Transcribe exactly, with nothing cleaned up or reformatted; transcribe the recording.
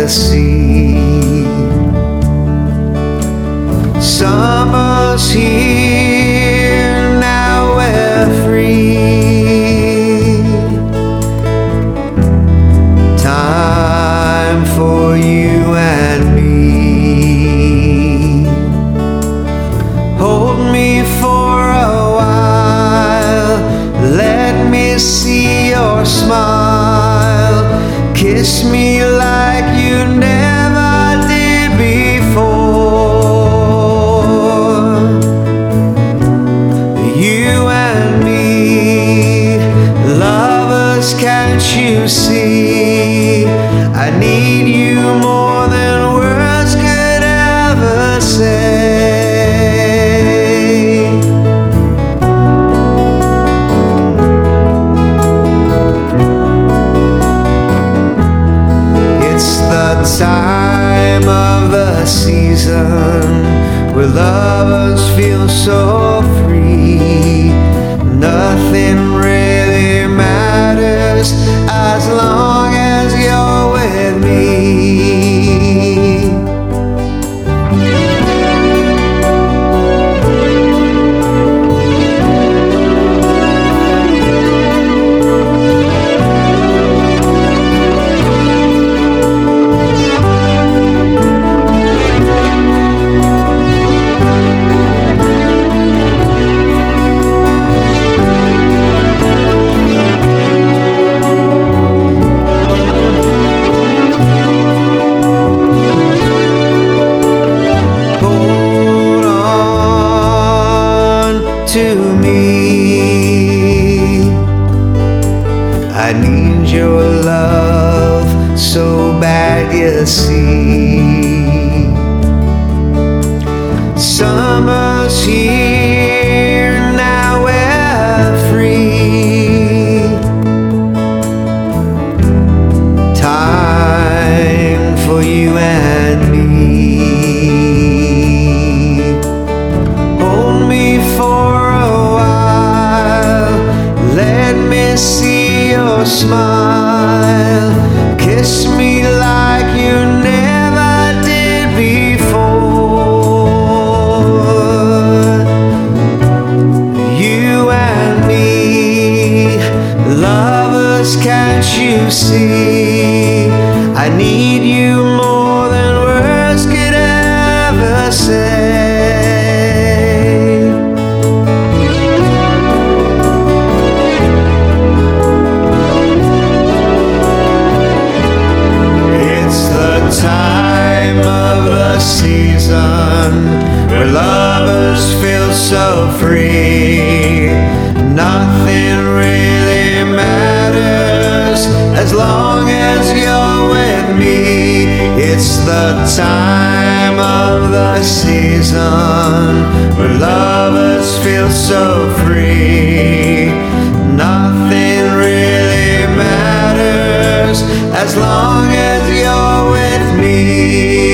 the sea. Summer's here, now we're free. Time for you and me. Hold me for a while, let me see your smile. Kiss me like you never did before. You and me, lovers, can't you see? I need you more than words could ever say. Time of the season where lovers feel so free. Nothing really matters as long as you're with me. To me, I need your love so bad, you see. Summer's here, now we're free. Time for you and me. Hold me for see your smile. Kiss me like you never did before. You and me, lovers, can't you see? I need you more than words could ever say. Time of the season where lovers feel so free. Nothing really matters as long as you're with me. It's the time of the season where lovers feel so free. Nothing really matters as long as you're with me.